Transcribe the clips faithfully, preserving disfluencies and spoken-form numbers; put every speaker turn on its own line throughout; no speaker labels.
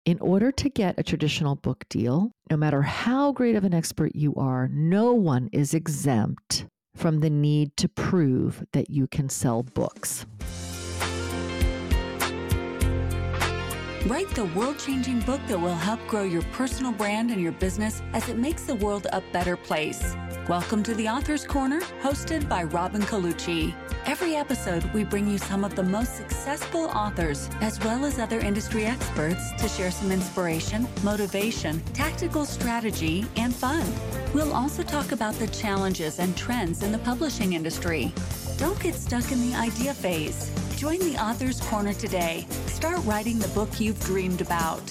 In order to get a traditional book deal, no matter how great of an expert you are, no one is exempt from the need to prove that you can sell books.
Write the world-changing book that will help grow your personal brand and your business as it makes the world a better place. Welcome to the Author's Corner, hosted by Robin Colucci. Every episode, we bring you some of the most successful authors, as well as other industry experts, to share some inspiration, motivation, tactical strategy, and fun. We'll also talk about the challenges and trends in the publishing industry. Don't get stuck in the idea phase. Join the Author's Corner today. Start writing the book you've dreamed about.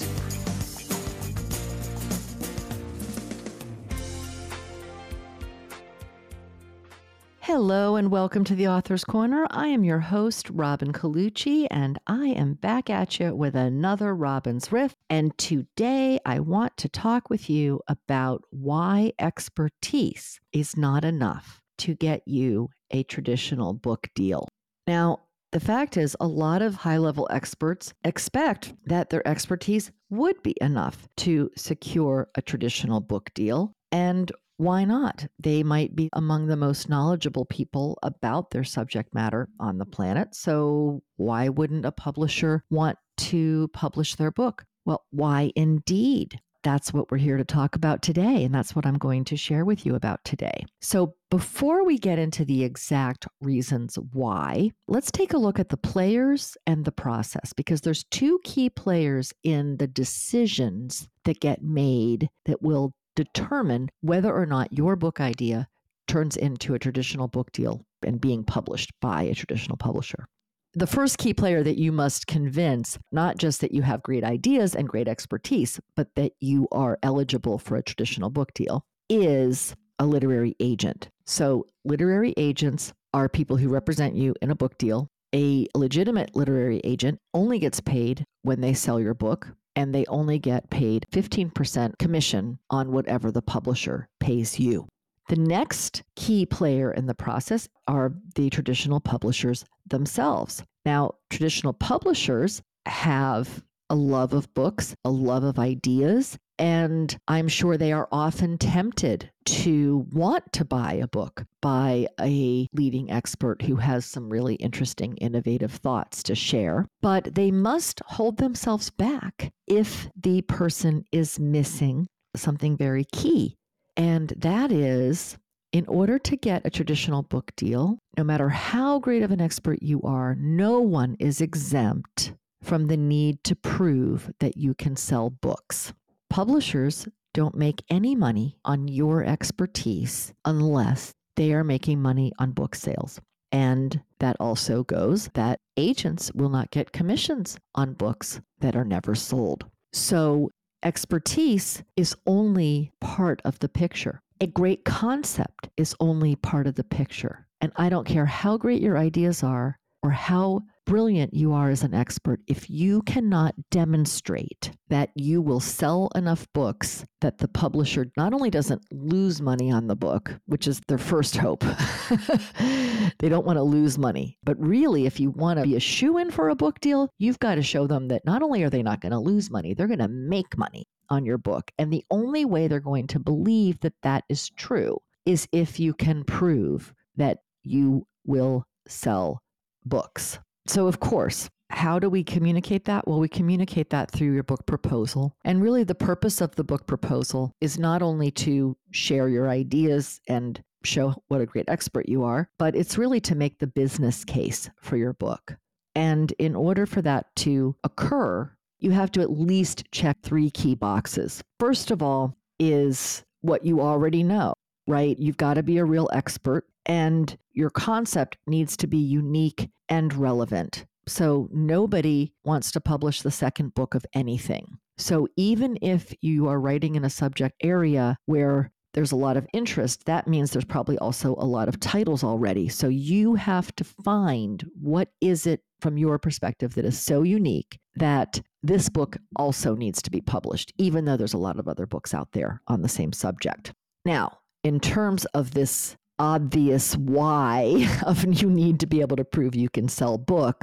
Hello and welcome to the Author's Corner. I am your host, Robin Colucci, and I am back at you with another Robin's Riff. And today I want to talk with you about why expertise is not enough to get you a traditional book deal. Now, the fact is, a lot of high-level experts expect that their expertise would be enough to secure a traditional book deal. And why not? They might be among the most knowledgeable people about their subject matter on the planet. So why wouldn't a publisher want to publish their book? Well, why indeed? That's what we're here to talk about today, and that's what I'm going to share with you about today. So before we get into the exact reasons why, let's take a look at the players and the process, because there's two key players in the decisions that get made that will determine whether or not your book idea turns into a traditional book deal and being published by a traditional publisher. The first key player that you must convince, not just that you have great ideas and great expertise, but that you are eligible for a traditional book deal, is a literary agent. So literary agents are people who represent you in a book deal. A legitimate literary agent only gets paid when they sell your book, and they only get paid fifteen percent commission on whatever the publisher pays you. The next key player in the process are the traditional publishers themselves. Now, traditional publishers have a love of books, a love of ideas, and I'm sure they are often tempted to want to buy a book by a leading expert who has some really interesting, innovative thoughts to share. But they must hold themselves back if the person is missing something very key. And that is, in order to get a traditional book deal, no matter how great of an expert you are, no one is exempt from the need to prove that you can sell books. Publishers don't make any money on your expertise unless they are making money on book sales. And that also goes that agents will not get commissions on books that are never sold. So expertise is only part of the picture. A great concept is only part of the picture. And I don't care how great your ideas are or how brilliant you are as an expert, if you cannot demonstrate that you will sell enough books that the publisher not only doesn't lose money on the book, which is their first hope, they don't want to lose money, but really if you want to be a shoo-in for a book deal, you've got to show them that not only are they not going to lose money, they're going to make money on your book. And the only way they're going to believe that that is true is if you can prove that you will sell books. So of course, how do we communicate that? Well, we communicate that through your book proposal. And really the purpose of the book proposal is not only to share your ideas and show what a great expert you are, but it's really to make the business case for your book. And in order for that to occur, you have to at least check three key boxes. First of all is what you already know, right? You've got to be a real expert, and your concept needs to be unique and relevant. So nobody wants to publish the second book of anything. So even if you are writing in a subject area where there's a lot of interest, that means there's probably also a lot of titles already. So you have to find what is it from your perspective that is so unique that this book also needs to be published, even though there's a lot of other books out there on the same subject. Now, in terms of this obvious why of you need to be able to prove you can sell books,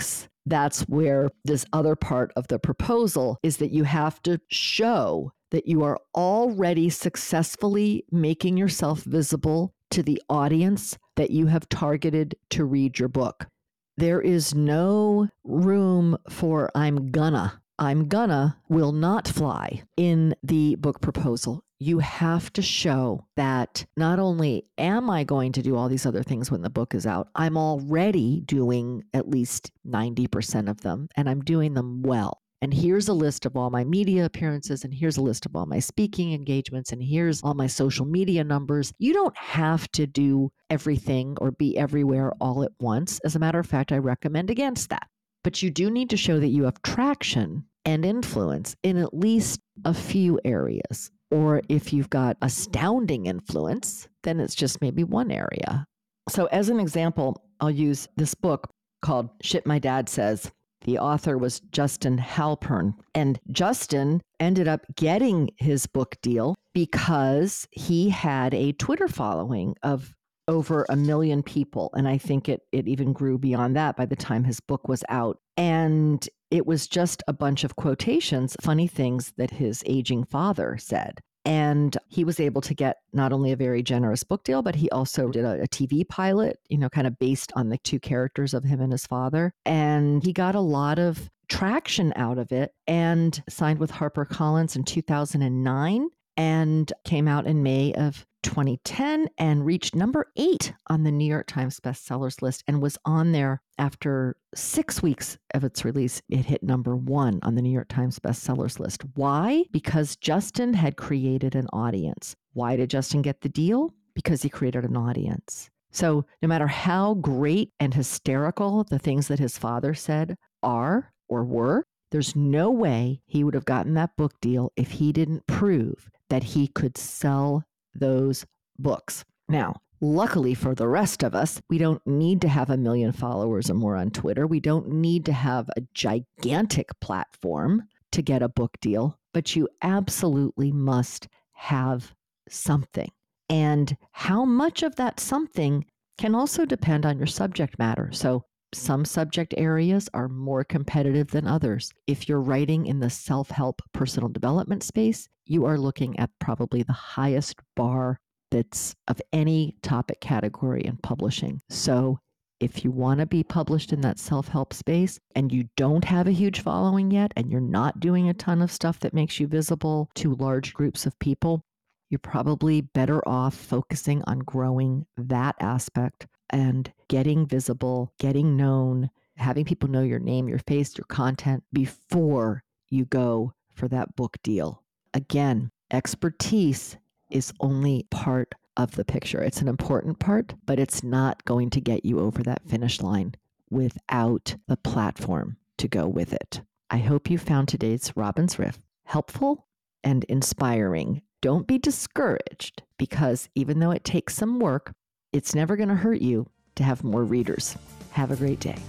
that's where this other part of the proposal is that you have to show that you are already successfully making yourself visible to the audience that you have targeted to read your book. There is no room for I'm gonna. I'm gonna will not fly in the book proposal. You have to show that not only am I going to do all these other things when the book is out, I'm already doing at least ninety percent of them, and I'm doing them well. And here's a list of all my media appearances, and here's a list of all my speaking engagements, and here's all my social media numbers. You don't have to do everything or be everywhere all at once. As a matter of fact, I recommend against that. But you do need to show that you have traction and influence in at least a few areas. Or if you've got astounding influence, then it's just maybe one area. So as an example, I'll use this book called Shit My Dad Says. The author was Justin Halpern. And Justin ended up getting his book deal because he had a Twitter following of over a million people. And I think it it even grew beyond that by the time his book was out. And it was just a bunch of quotations, funny things that his aging father said. And he was able to get not only a very generous book deal, but he also did a, a T V pilot, you know, kind of based on the two characters of him and his father. And he got a lot of traction out of it and signed with HarperCollins in two thousand nine and came out in May of twenty ten and reached number eight on the New York Times bestsellers list and was on there after six weeks of its release. It hit number one on the New York Times bestsellers list. Why? Because Justin had created an audience. Why did Justin get the deal? Because he created an audience. So no matter how great and hysterical the things that his father said are or were, there's no way he would have gotten that book deal if he didn't prove that he could sell those books. Now, luckily for the rest of us, we don't need to have a million followers or more on Twitter. We don't need to have a gigantic platform to get a book deal, but you absolutely must have something. And how much of that something can also depend on your subject matter. So some subject areas are more competitive than others. If you're writing in the self-help personal development space, you are looking at probably the highest bar that's of any topic category in publishing. So if you want to be published in that self-help space and you don't have a huge following yet, and you're not doing a ton of stuff that makes you visible to large groups of people, you're probably better off focusing on growing that aspect and getting visible, getting known, having people know your name, your face, your content before you go for that book deal. Again, expertise is only part of the picture. It's an important part, but it's not going to get you over that finish line without the platform to go with it. I hope you found today's Robin's Riff helpful and inspiring. Don't be discouraged, because even though it takes some work, it's never going to hurt you to have more readers. Have a great day.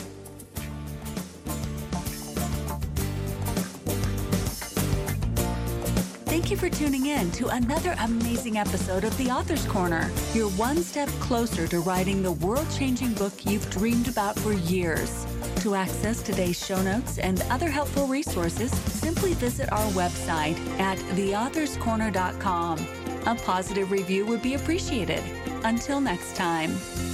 Thank you for tuning in to another amazing episode of The Author's Corner. You're one step closer to writing the world-changing book you've dreamed about for years. To access today's show notes and other helpful resources, simply visit our website at the authors corner dot com. A positive review would be appreciated. Until next time.